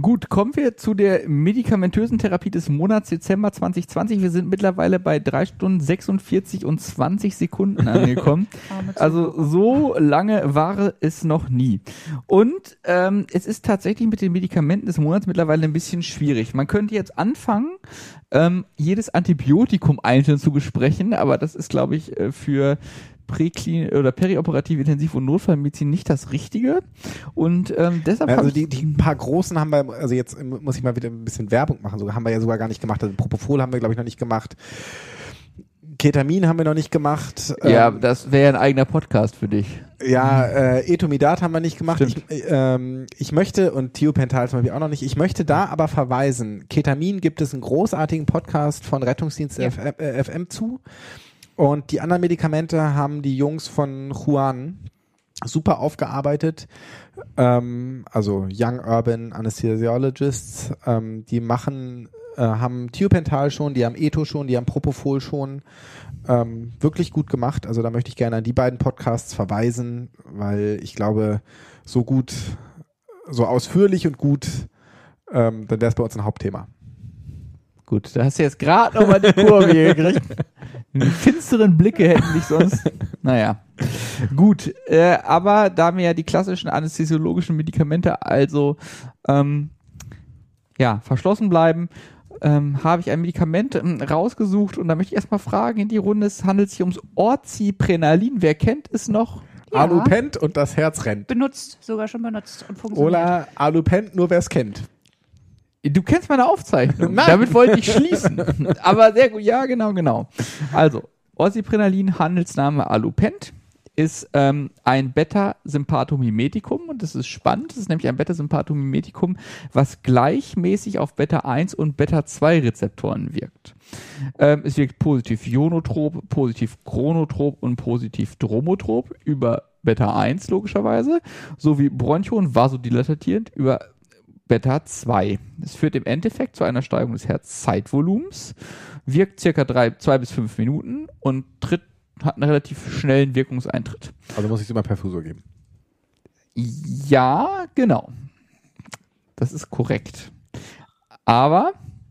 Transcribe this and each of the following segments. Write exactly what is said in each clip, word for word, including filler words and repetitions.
Gut, kommen wir zu der medikamentösen Therapie des Monats Dezember zwanzig zwanzig. Wir sind mittlerweile bei drei Stunden sechsundvierzig und zwanzig Sekunden angekommen. Also so lange war es noch nie. Und ähm, es ist tatsächlich mit den Medikamenten des Monats mittlerweile ein bisschen schwierig. Man könnte jetzt anfangen, ähm, jedes Antibiotikum einzeln zu besprechen, aber das ist, glaube ich, für Präklin- oder perioperative Intensiv- und Notfallmedizin nicht das Richtige. Und ähm, deshalb also habe die, die paar großen haben wir, also jetzt muss ich mal wieder ein bisschen Werbung machen, so haben wir ja sogar gar nicht gemacht. Also Propofol haben wir, glaube ich, noch nicht gemacht. Ketamin haben wir noch nicht gemacht. Ja, ähm, das wäre ein eigener Podcast für dich. Ja, äh, Etomidat haben wir nicht gemacht. Ich, Stimmt. ähm, ich möchte, und Thiopental zum Beispiel auch noch nicht, ich möchte da aber verweisen. Ketamin gibt es einen großartigen Podcast von Rettungsdienst Ja. F M, äh, F M zu. Und die anderen Medikamente haben die Jungs von Juan super aufgearbeitet. Ähm, also Young Urban Anesthesiologists, ähm, die machen, äh, haben Thiopental schon, die haben Eto schon, die haben Propofol schon. Ähm, wirklich gut gemacht. Also da möchte ich gerne an die beiden Podcasts verweisen, weil ich glaube, so gut, so ausführlich und gut, ähm, dann wäre es bei uns ein Hauptthema. Gut, da hast du jetzt gerade nochmal die Kurve hier gekriegt. Die finsteren Blicke hätten dich sonst. Naja. Gut, äh, aber da wir ja die klassischen anästhesiologischen Medikamente also ähm, ja, verschlossen bleiben, ähm, habe ich ein Medikament ähm, rausgesucht und da möchte ich erstmal fragen in die Runde, es handelt sich ums Orziprenalin. Wer kennt es noch? Ja. Alupent und das Herz rennt. Benutzt, sogar schon benutzt und funktioniert. Oder Alupent, nur wer es kennt. Du kennst meine Aufzeichnung. Nein. Damit wollte ich schließen. Aber sehr gut. Ja, genau, genau. Also, Orziprenalin, Handelsname Alupent, ist ähm, ein Beta-Sympathomimetikum und das ist spannend. Das ist nämlich ein Beta-Sympathomimetikum, was gleichmäßig auf Beta eins und Beta zwei Rezeptoren wirkt. Ähm, es wirkt positiv ionotrop, positiv chronotrop und positiv dromotrop über Beta eins logischerweise, sowie broncho- und vasodilatierend über Beta zwei. Es führt im Endeffekt zu einer Steigerung des Herzzeitvolumens, wirkt circa drei, zwei bis fünf Minuten und tritt, hat einen relativ schnellen Wirkungseintritt. Also muss ich es immer Perfusor geben. Ja, genau. Das ist korrekt. Aber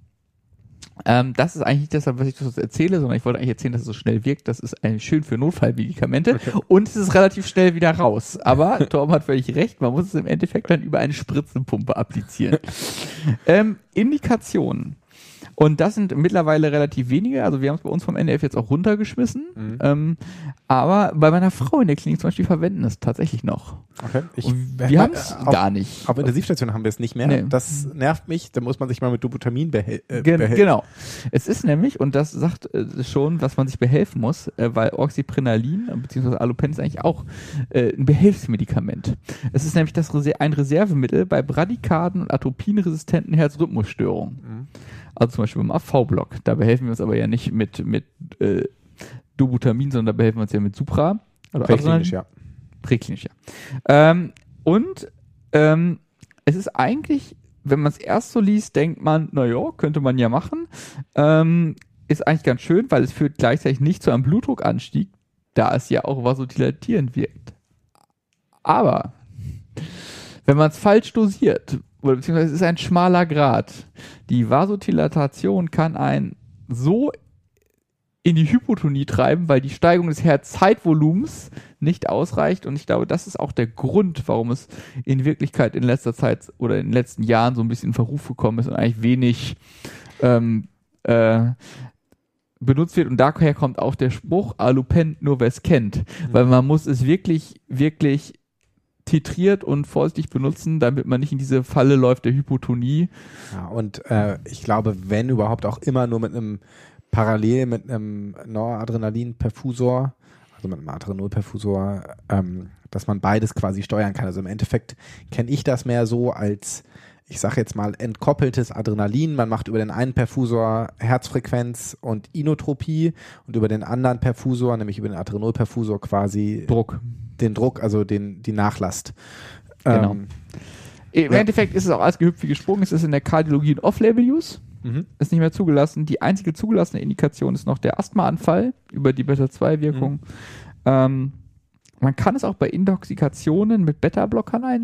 ähm, das ist eigentlich nicht deshalb, was ich das erzähle, sondern ich wollte eigentlich erzählen, dass es so schnell wirkt. Das ist eigentlich schön für Notfallmedikamente Okay. und es ist relativ schnell wieder raus. Aber Torben hat völlig recht, man muss es im Endeffekt dann über eine Spritzenpumpe applizieren. ähm, Indikationen. Und das sind mittlerweile relativ wenige. Also wir haben es bei uns vom N D F jetzt auch runtergeschmissen. Mhm. Ähm, aber bei meiner Frau in der Klinik zum Beispiel verwenden es tatsächlich noch. Okay. Ich, Und wir haben es auf, gar nicht. Auf Intensivstation haben wir es nicht mehr. Nee. Das nervt mich. Da muss man sich mal mit Dubutamin behe- äh, Gen behelfen. genau. Es ist nämlich, und das sagt äh, schon, was man sich behelfen muss, äh, weil Oxyprenalin äh, bzw. Alupent ist eigentlich auch äh, ein Behelfsmedikament. Es ist nämlich das Reser- ein Reservemittel bei Bradykarden und atropinresistenten Herzrhythmusstörungen. Mhm. Also zum Beispiel beim A V-Block. Da behelfen wir uns aber ja nicht mit, mit äh, Dubutamin, sondern da behelfen wir uns ja mit Supra. Also Präklinisch, ja. Präklinisch, ja. Ähm, und ähm, es ist eigentlich, wenn man es erst so liest, denkt man, naja, könnte man ja machen. Ähm, ist eigentlich ganz schön, weil es führt gleichzeitig nicht zu einem Blutdruckanstieg, da es ja auch vasodilatierend wirkt. Aber wenn man es falsch dosiert, oder beziehungsweise es ist ein schmaler Grat, die Vasodilatation kann einen so in die Hypotonie treiben, weil die Steigerung des Herzzeitvolumens nicht ausreicht. Und ich glaube, das ist auch der Grund, warum es in Wirklichkeit in letzter Zeit oder in den letzten Jahren so ein bisschen in Verruf gekommen ist und eigentlich wenig ähm, äh, benutzt wird. Und daher kommt auch der Spruch, Alupent nur wer es kennt. Mhm. Weil man muss es wirklich, wirklich titriert und vorsichtig benutzen, damit man nicht in diese Falle läuft der Hypotonie. Ja, und äh, ich glaube, wenn überhaupt auch immer nur mit einem parallel mit einem Noradrenalin-Perfusor, also mit einem Adrenol-Perfusor, ähm, dass man beides quasi steuern kann. Also im Endeffekt kenne ich das mehr so als, ich sage jetzt mal, entkoppeltes Adrenalin. Man macht über den einen Perfusor Herzfrequenz und Inotropie und über den anderen Perfusor, nämlich über den Adrenol-Perfusor quasi Druck. Den Druck, also den, die Nachlast. Genau. Ähm, Im ja. Endeffekt ist es auch als gehüpft wie gesprungen. Es ist in der Kardiologie ein Off-Label-Use. Mhm. Ist nicht mehr zugelassen. Die einzige zugelassene Indikation ist noch der Asthmaanfall über die Beta zwei Wirkung. Mhm. Ähm, man kann es auch bei Intoxikationen mit Beta-Blockern einsetzen.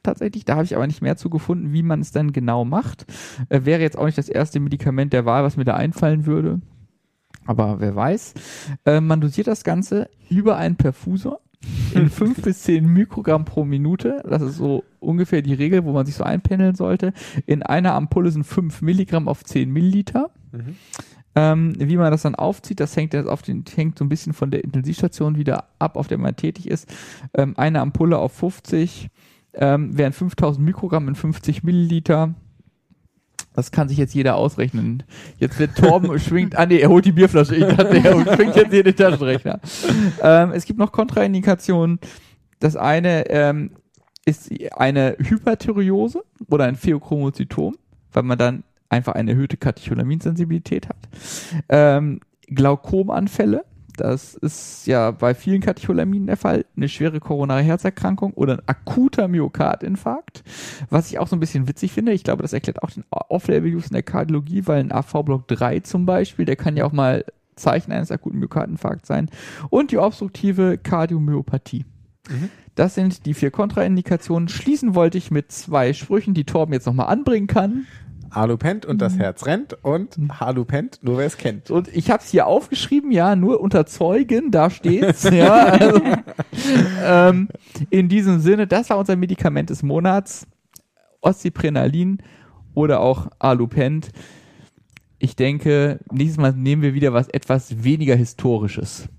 tatsächlich. Da habe ich aber nicht mehr zu gefunden, wie man es dann genau macht. Äh, wäre jetzt auch nicht das erste Medikament der Wahl, was mir da einfallen würde. Aber wer weiß. Äh, man dosiert das Ganze über einen Perfusor in fünf bis zehn Mikrogramm pro Minute. Das ist so ungefähr die Regel, wo man sich so einpendeln sollte. In einer Ampulle sind fünf Milligramm auf zehn Milliliter. Mhm. Ähm, wie man das dann aufzieht, das hängt jetzt auf den, hängt so ein bisschen von der Intensivstation wieder ab, auf der man tätig ist. Ähm, eine Ampulle auf fünfzig ähm, wären fünftausend Mikrogramm in fünfzig Milliliter. Das kann sich jetzt jeder ausrechnen. Jetzt wird Torben schwingt, ah nee, er holt die Bierflasche, ich dachte, er schwingt jetzt hier den Taschenrechner. Ähm, es gibt noch Kontraindikationen. Das eine ähm, ist eine Hyperthyreose oder ein Pheochromozytom, weil man dann einfach eine erhöhte Katecholaminssensibilität hat. Ähm, Glaukomanfälle, das ist ja bei vielen Katecholaminen der Fall, eine schwere koronare Herzerkrankung oder ein akuter Myokardinfarkt, was ich auch so ein bisschen witzig finde. Ich glaube, das erklärt auch den Off-Label-Use in der Kardiologie, weil ein A V-Block drei zum Beispiel, der kann ja auch mal Zeichen eines akuten Myokardinfarkts sein. Und die obstruktive Kardiomyopathie. Mhm. Das sind die vier Kontraindikationen. Schließen wollte ich mit zwei Sprüchen, die Torben jetzt nochmal anbringen kann. Halupent und das Herz rennt und Halupent, nur wer es kennt. Und ich habe es hier aufgeschrieben, ja, nur unter Zeugen, da steht's. ja, also, ähm, in diesem Sinne, das war unser Medikament des Monats, Oxyprenalin oder auch Halupent. Ich denke, nächstes Mal nehmen wir wieder was etwas weniger Historisches.